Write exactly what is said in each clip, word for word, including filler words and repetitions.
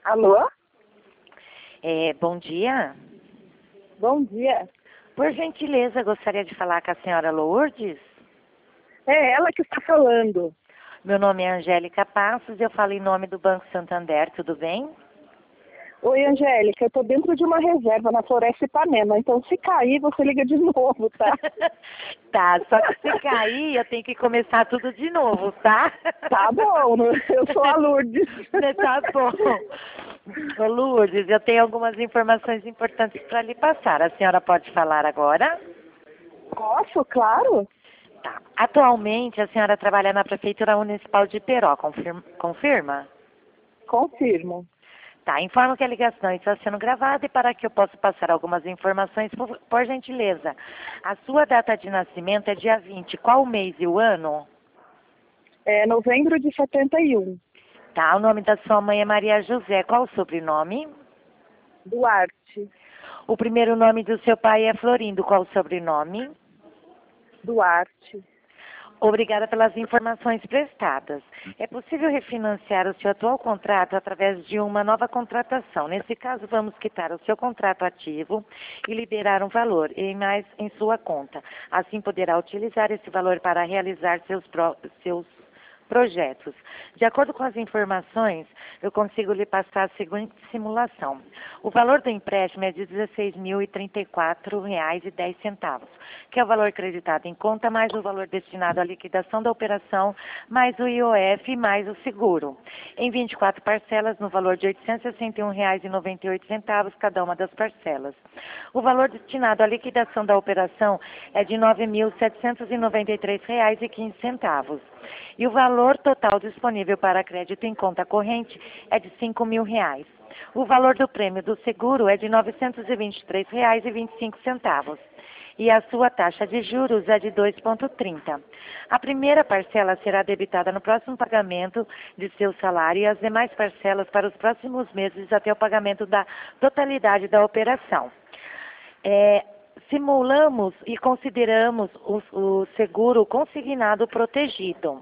Alô? É, bom dia. Bom dia. Por gentileza, gostaria de falar com a senhora Lourdes. É ela que está falando. Meu nome é Angélica Passos e eu falo em nome do Banco Santander, tudo bem? Oi, Angélica, eu estou dentro de uma reserva na Floresta Ipanema, então se cair, você liga de novo, tá? Tá, só que se cair, eu tenho que começar tudo de novo, tá? Tá bom, eu sou a Lourdes. Tá bom. Ô, Lourdes, eu tenho algumas informações importantes para lhe passar. A senhora pode falar agora? Posso, claro. Tá. Atualmente, a senhora trabalha na Prefeitura Municipal de Peró, confirma? confirma? Confirmo. Tá, informo que a ligação está sendo gravada e para que eu possa passar algumas informações, por, por gentileza. A sua data de nascimento é dia vinte. Qual o mês e o ano? É novembro de setenta e um. Tá, o nome da sua mãe é Maria José. Qual o sobrenome? Duarte. O primeiro nome do seu pai é Florindo. Qual o sobrenome? Duarte. Obrigada pelas informações prestadas. É possível refinanciar o seu atual contrato através de uma nova contratação. Nesse caso, vamos quitar o seu contrato ativo e liberar um valor em mais em sua conta. Assim, poderá utilizar esse valor para realizar seus, pro, seus projetos. De acordo com as informações, eu consigo lhe passar a seguinte simulação. O valor do empréstimo é de dezesseis mil e trinta e quatro reais e dez centavos, que é o valor creditado em conta, mais o valor destinado à liquidação da operação, mais o I O F, mais o seguro. Em vinte e quatro parcelas, no valor de oitocentos e sessenta e um reais e noventa e oito centavos, cada uma das parcelas. O valor destinado à liquidação da operação é de nove mil setecentos e noventa e três reais e quinze centavos. E o valor total disponível para crédito em conta corrente é de cinco mil reais. O valor do prêmio do seguro é de novecentos e vinte e três reais e vinte e cinco centavos. E a sua taxa de juros é de dois vírgula trinta. A primeira parcela será debitada no próximo pagamento de seu salário e as demais parcelas para os próximos meses até o pagamento da totalidade da operação. É, simulamos e consideramos o, o seguro consignado protegido.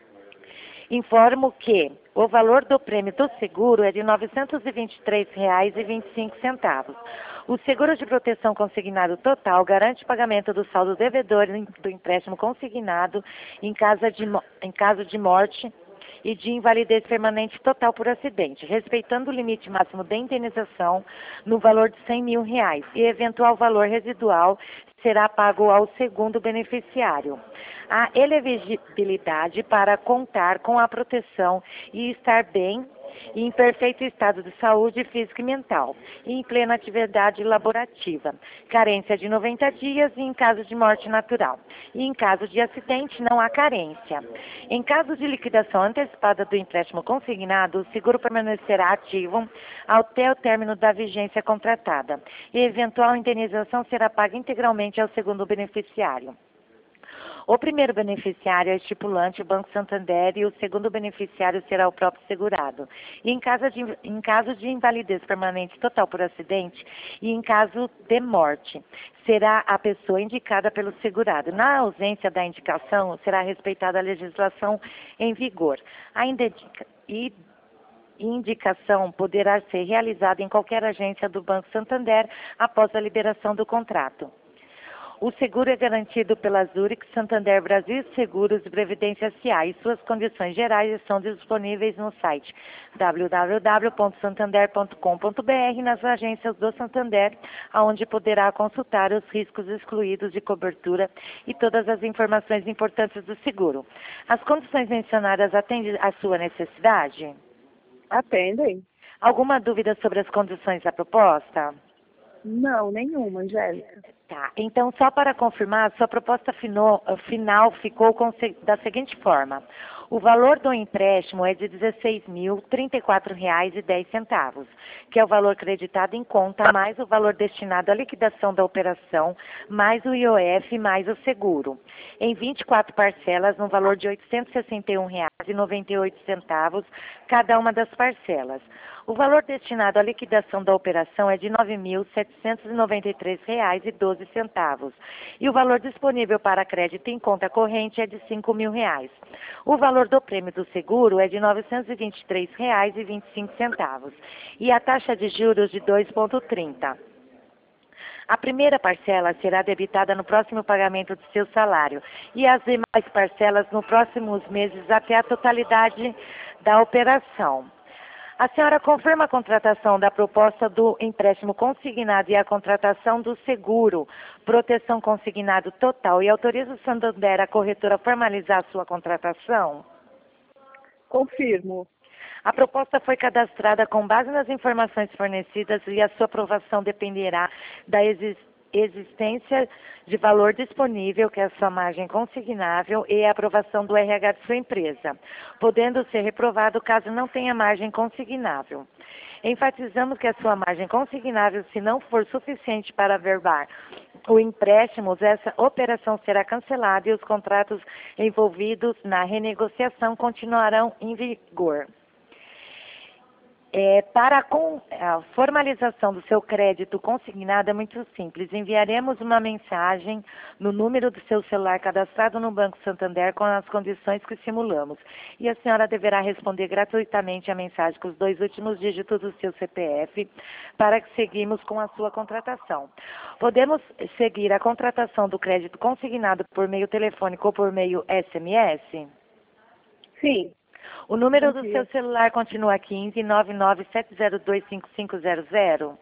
Informo que o valor do prêmio do seguro é de novecentos e vinte e três reais e vinte e cinco centavos. O seguro de proteção consignado total garante o pagamento do saldo devedor do empréstimo consignado em caso de, em caso de morte e de invalidez permanente total por acidente, respeitando o limite máximo de indenização no valor de cem mil reais e eventual valor residual será pago ao segundo beneficiário. A elegibilidade para contar com a proteção e estar bem e em perfeito estado de saúde física e mental, e em plena atividade laborativa. Carência de noventa dias e em caso de morte natural. E em caso de acidente, não há carência. Em caso de liquidação antecipada do empréstimo consignado, o seguro permanecerá ativo até o término da vigência contratada. E eventual indenização será paga integralmente ao segundo beneficiário. O primeiro beneficiário é estipulante, o Banco Santander, e o segundo beneficiário será o próprio segurado. E em caso de, em caso de invalidez permanente total por acidente e em caso de morte, será a pessoa indicada pelo segurado. Na ausência da indicação, será respeitada a legislação em vigor. A indica, e indicação poderá ser realizada em qualquer agência do Banco Santander após a liberação do contrato. O seguro é garantido pela Zurich, Santander Brasil Seguros e Previdência S A e suas condições gerais estão disponíveis no site w w w ponto santander ponto com ponto b r nas agências do Santander, onde poderá consultar os riscos excluídos de cobertura e todas as informações importantes do seguro. As condições mencionadas atendem à sua necessidade? Atendem? Alguma dúvida sobre as condições da proposta? Não, nenhuma, Angélica. Tá, então só para confirmar, sua proposta final, final ficou com, da seguinte forma. O valor do empréstimo é de dezesseis mil e trinta e quatro reais e dez centavos, que é o valor creditado em conta, mais o valor destinado à liquidação da operação, mais o I O F, mais o seguro. Em vinte e quatro parcelas, no valor de oitocentos e sessenta e um reais e noventa e oito centavos, cada uma das parcelas. O valor destinado à liquidação da operação é de nove mil setecentos e noventa e três reais e doze centavos. E o valor disponível para crédito em conta corrente é de cinco mil reais. O valor valor do prêmio do seguro é de novecentos e vinte e três reais e vinte e cinco centavos e a taxa de juros de dois vírgula trinta. A primeira parcela será debitada no próximo pagamento do seu salário e as demais parcelas nos próximos meses até a totalidade da operação. A senhora confirma a contratação da proposta do empréstimo consignado e a contratação do seguro, proteção consignado total, e autoriza o Santander, a corretora, a formalizar a sua contratação? Confirmo. A proposta foi cadastrada com base nas informações fornecidas e a sua aprovação dependerá da existência existência de valor disponível, que é a sua margem consignável, e a aprovação do R H de sua empresa, podendo ser reprovado caso não tenha margem consignável. Enfatizamos que a sua margem consignável, se não for suficiente para averbar o empréstimo, essa operação será cancelada e os contratos envolvidos na renegociação continuarão em vigor. É, para a, com, a formalização do seu crédito consignado é muito simples. Enviaremos uma mensagem no número do seu celular cadastrado no Banco Santander com as condições que simulamos. E a senhora deverá responder gratuitamente a mensagem com os dois últimos dígitos do seu C P F para que seguimos com a sua contratação. Podemos seguir a contratação do crédito consignado por meio telefônico ou por meio S M S? Sim. O número do seu celular continua quinze, nove nove sete zero dois, cinco cinco zero zero?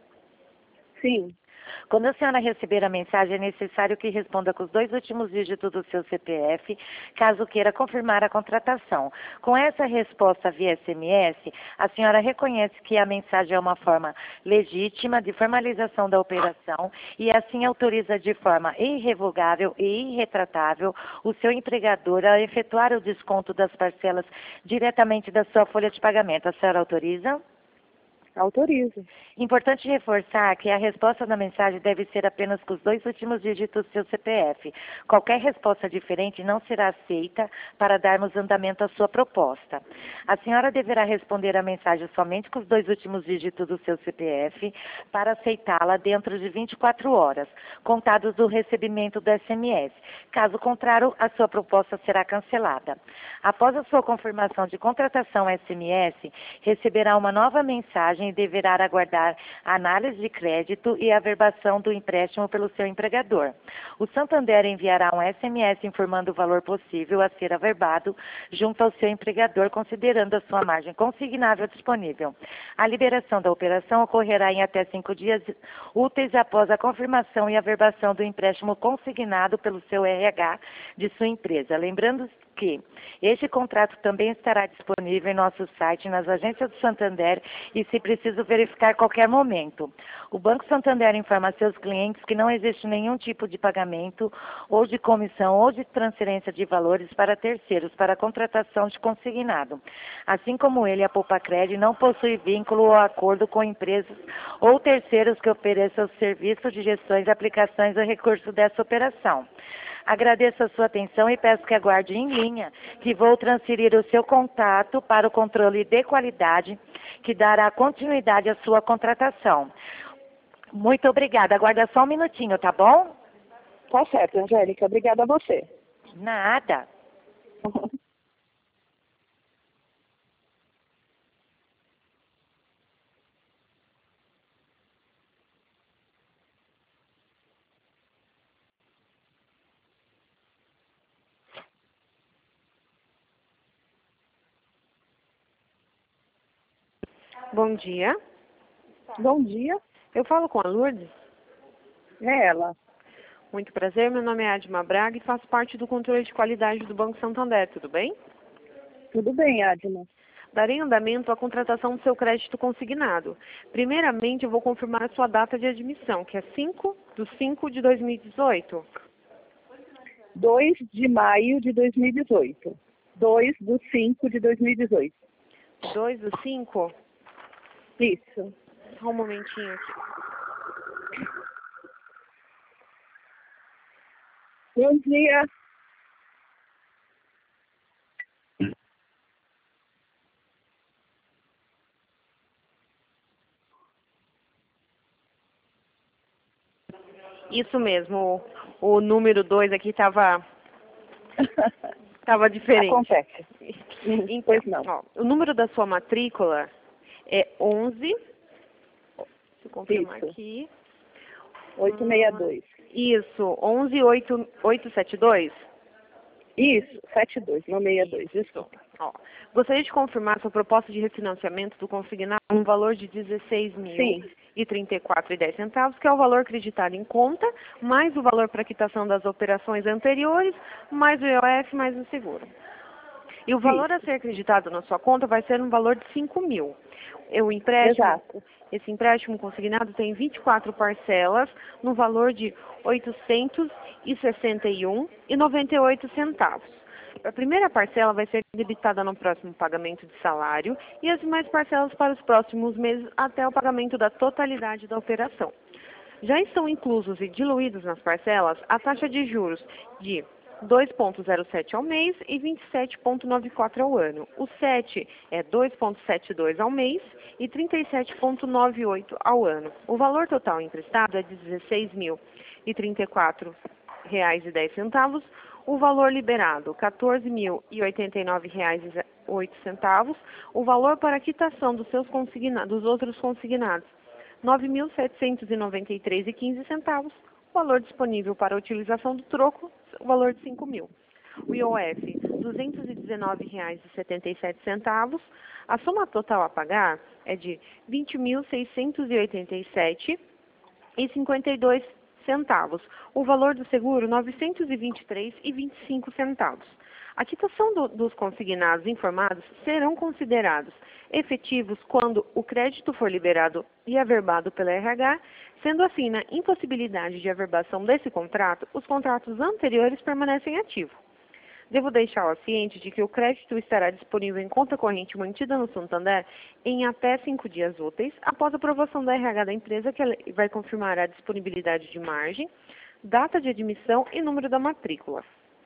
Sim. Quando a senhora receber a mensagem, é necessário que responda com os dois últimos dígitos do seu C P F, caso queira confirmar a contratação. Com essa resposta via S M S, a senhora reconhece que a mensagem é uma forma legítima de formalização da operação e assim autoriza de forma irrevogável e irretratável o seu empregador a efetuar o desconto das parcelas diretamente da sua folha de pagamento. A senhora autoriza? Autorizo. Importante reforçar que a resposta da mensagem deve ser apenas com os dois últimos dígitos do seu C P F. Qualquer resposta diferente não será aceita para darmos andamento à sua proposta. A senhora deverá responder a mensagem somente com os dois últimos dígitos do seu C P F para aceitá-la dentro de vinte e quatro horas, contados do recebimento do S M S. Caso contrário, a sua proposta será cancelada. Após a sua confirmação de contratação S M S, receberá uma nova mensagem e deverá aguardar a análise de crédito e a averbação do empréstimo pelo seu empregador. O Santander enviará um S M S informando o valor possível a ser averbado junto ao seu empregador, considerando a sua margem consignável disponível. A liberação da operação ocorrerá em até cinco dias úteis após a confirmação e averbação do empréstimo consignado pelo seu R H de sua empresa. Lembrando que este contrato também estará disponível em nosso site, nas agências do Santander e se preciso verificar a qualquer momento. O Banco Santander informa a seus clientes que não existe nenhum tipo de pagamento ou de comissão ou de transferência de valores para terceiros para a contratação de consignado. Assim como ele, a Poupacred não possui vínculo ou acordo com empresas ou terceiros que ofereçam o serviço de gestões, aplicações ou recurso dessa operação. Agradeço a sua atenção e peço que aguarde em linha, que vou transferir o seu contato para o controle de qualidade, que dará continuidade à sua contratação. Muito obrigada. Aguarda só um minutinho, tá bom? Tá certo, Angélica. Obrigada a você. Nada. Bom dia. Bom dia. Eu falo com a Lourdes. É ela. Muito prazer, meu nome é Adma Braga e faço parte do controle de qualidade do Banco Santander, tudo bem? Tudo bem, Adma. Darei andamento à contratação do seu crédito consignado. Primeiramente, eu vou confirmar a sua data de admissão, que é cinco de cinco de dois mil e dezoito. dois de maio de dois mil e dezoito. dois de cinco de dois mil e dezoito. dois do cinco? Isso. Só um momentinho aqui. Bom dia. Isso mesmo, o, o número dois aqui estava tava diferente. Acontece. Hum, Então, pois não. ó, o número da sua matrícula é onze, deixa eu confirmar Isso. aqui. oitocentos e sessenta e dois. Isso, onze oito oito sete dois? Isso, setenta e dois, não sessenta e dois, desculpa. Ó, gostaria de confirmar sua proposta de refinanciamento do consignado no valor de dezesseis mil e trinta e quatro reais e dez centavos, que é o valor acreditado em conta, mais o valor para quitação das operações anteriores, mais o I O F, mais o seguro. E o valor a ser acreditado na sua conta vai ser um valor de cinco mil. O empréstimo, Exato. esse empréstimo consignado tem vinte e quatro parcelas no valor de oitocentos e sessenta e um reais e noventa e oito centavos. A primeira parcela vai ser debitada no próximo pagamento de salário e as demais parcelas para os próximos meses até o pagamento da totalidade da operação. Já estão inclusos e diluídos nas parcelas a taxa de juros de dois vírgula zero sete ao mês e vinte e sete vírgula noventa e quatro ao ano. O sete é dois vírgula setenta e dois ao mês e trinta e sete vírgula noventa e oito ao ano. O valor total emprestado é de dezesseis mil e trinta e quatro reais e dez centavos. O valor liberado, quatorze mil e oitenta e nove reais e oito centavos. O valor para quitação dos seus consignados, dos outros consignados, nove mil setecentos e noventa e três reais e quinze centavos. O valor disponível para a utilização do troco, o valor de cinco mil. O I O F, duzentos e dezenove reais e setenta e sete centavos. A soma total a pagar é de vinte mil seiscentos e oitenta e sete reais e cinquenta e dois centavos. O valor do seguro, novecentos e vinte e três reais e vinte e cinco centavos. A quitação do, dos consignados informados serão considerados efetivos quando o crédito for liberado e averbado pela R H, sendo assim, na impossibilidade de averbação desse contrato, os contratos anteriores permanecem ativos. Devo deixá-la ciente de que o crédito estará disponível em conta corrente mantida no Santander em até cinco dias úteis, após a aprovação da R H da empresa, que vai confirmar a disponibilidade de margem, data de admissão e número da matrícula.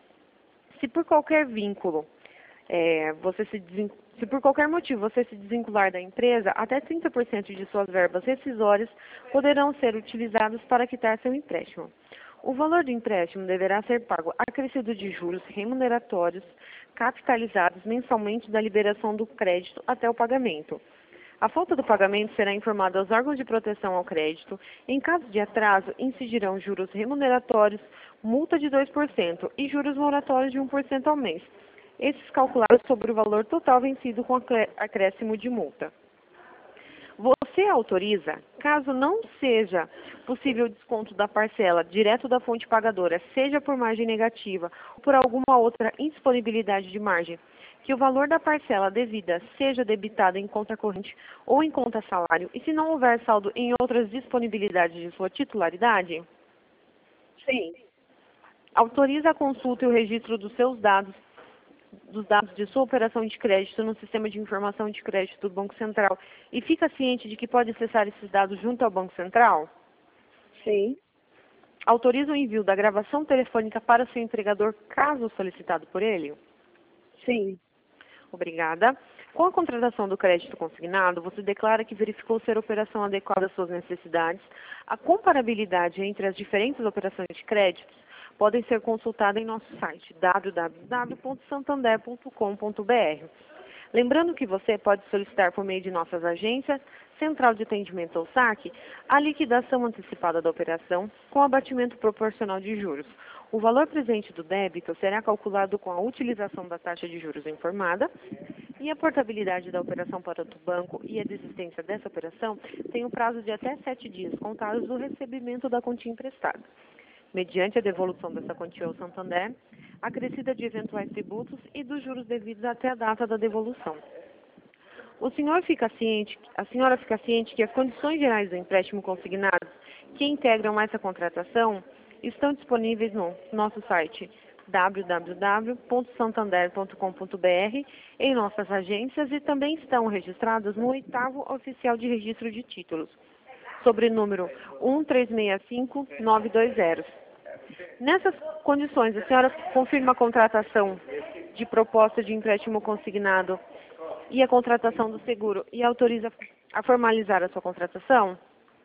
Se por qualquer vínculo, é, você se desen... se por qualquer motivo você se desvincular da empresa, até trinta por cento de suas verbas rescisórias poderão ser utilizadas para quitar seu empréstimo. O valor do empréstimo deverá ser pago acrescido de juros remuneratórios capitalizados mensalmente da liberação do crédito até o pagamento. A falta do pagamento será informada aos órgãos de proteção ao crédito. Em caso de atraso, incidirão juros remuneratórios, multa de dois por cento e juros moratórios de um por cento ao mês. Esses calculados sobre o valor total vencido com acréscimo de multa. Você autoriza, caso não seja possível o desconto da parcela direto da fonte pagadora, seja por margem negativa ou por alguma outra indisponibilidade de margem, que o valor da parcela devida seja debitado em conta corrente ou em conta salário, e se não houver saldo em outras disponibilidades de sua titularidade? Sim. Autoriza a consulta e o registro dos seus dados, dos dados de sua operação de crédito no sistema de informação de crédito do Banco Central e fica ciente de que pode acessar esses dados junto ao Banco Central? Sim. Autoriza o envio da gravação telefônica para seu empregador, caso solicitado por ele? Sim. Obrigada. Com a contratação do crédito consignado, você declara que verificou ser a operação adequada às suas necessidades. A comparabilidade entre as diferentes operações de créditos podem ser consultadas em nosso site w w w ponto santander ponto com ponto b r. Lembrando que você pode solicitar por meio de nossas agências, Central de Atendimento ou saque, a liquidação antecipada da operação com abatimento proporcional de juros. O valor presente do débito será calculado com a utilização da taxa de juros informada e a portabilidade da operação para o banco e a desistência dessa operação tem um prazo de até sete dias contados do recebimento da quantia emprestada. Mediante a devolução dessa quantia ao Santander, acrescida de eventuais tributos e dos juros devidos até a data da devolução. O senhor fica ciente, a senhora fica ciente que as condições gerais do empréstimo consignado que integram essa contratação estão disponíveis no nosso site w w w ponto santander ponto com ponto b r, em nossas agências e também estão registradas no oitavo Oficial de Registro de Títulos, sobre número um três seis cinco nove dois zero. Nessas condições, a senhora confirma a contratação de proposta de empréstimo consignado e a contratação do seguro e autoriza a formalizar a sua contratação?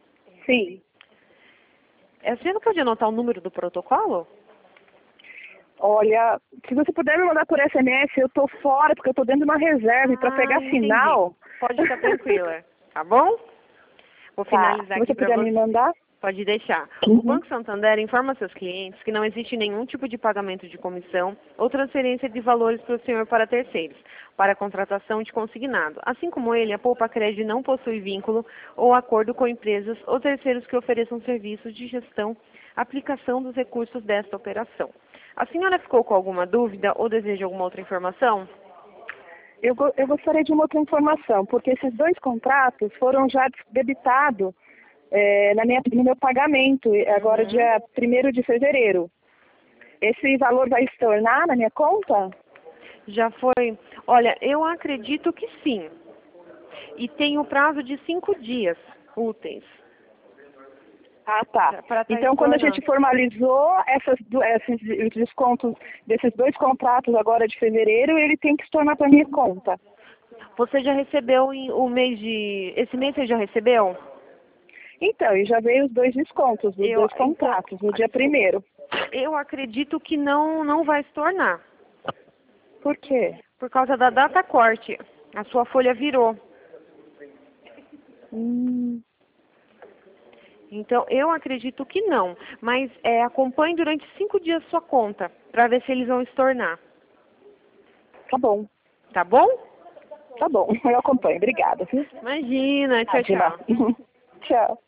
Sim. A senhora pode anotar o número do protocolo? Olha, se você puder me mandar por S M S, eu tô fora, porque eu tô dentro de uma reserva, e para Ah, pegar entendi. sinal... Pode ficar tranquila, tá bom? Vou Tá, finalizar se você aqui para puder você. me mandar... Pode deixar. Uhum. O Banco Santander informa seus clientes que não existe nenhum tipo de pagamento de comissão ou transferência de valores para o senhor para terceiros, para a contratação de consignado. Assim como ele, a Poupa Crédito não possui vínculo ou acordo com empresas ou terceiros que ofereçam serviços de gestão, aplicação dos recursos desta operação. A senhora ficou com alguma dúvida ou deseja alguma outra informação? Eu, go- eu gostaria de uma outra informação, porque esses dois contratos foram já debitados é, na minha, no meu pagamento, agora Uhum. dia primeiro de fevereiro. Esse valor vai estornar na minha conta? Já foi. Olha, eu acredito que sim. E tem o prazo de cinco dias úteis. Ah, tá. Para tá Então, quando a estornando. gente formalizou essas, du- esses descontos desses dois contratos agora de fevereiro, ele tem que estornar para minha conta. Você já recebeu em- o mês de... Esse mês você já recebeu? Então, e já veio os dois descontos dos Eu, dois contratos então, no dia primeiro. eu acredito que não, não vai se tornar. Por quê? Por causa da data corte. A sua folha virou. Hum, Então, eu acredito que não. Mas é, acompanhe durante cinco dias sua conta, para ver se eles vão estornar. tá bom, Tá bom? tá bom. Eu acompanho. Obrigada. Viu? Imagina. Tchau, Imagina. tchau. Tchau.